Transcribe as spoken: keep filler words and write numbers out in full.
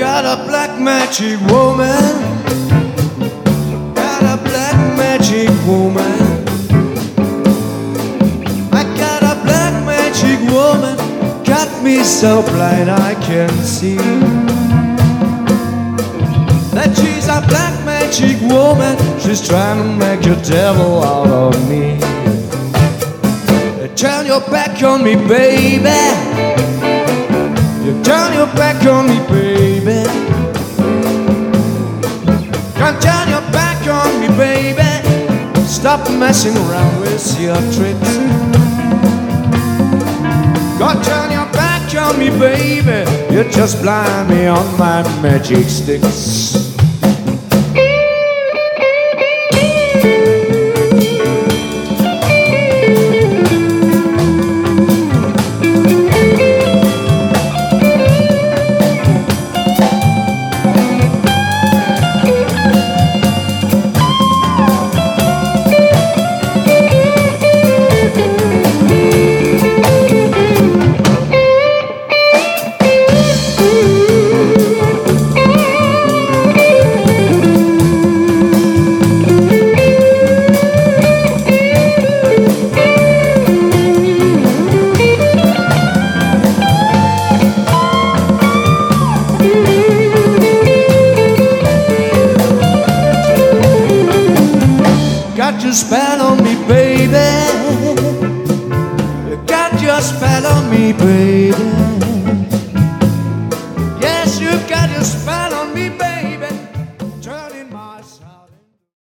got a black magic woman, got a black magic woman. I got a black magic woman, got me so blind I can't see that she's a black magic woman. She's trying to make a devil out of me. Turn your back on me, baby. You turn your back on me, baby. Come turn your back on me, baby. Stop messing around with your tricks. Go turn your back on me, baby. You just blind me on my magic sticks. Got your spell on me, baby. You got your spell on me, baby.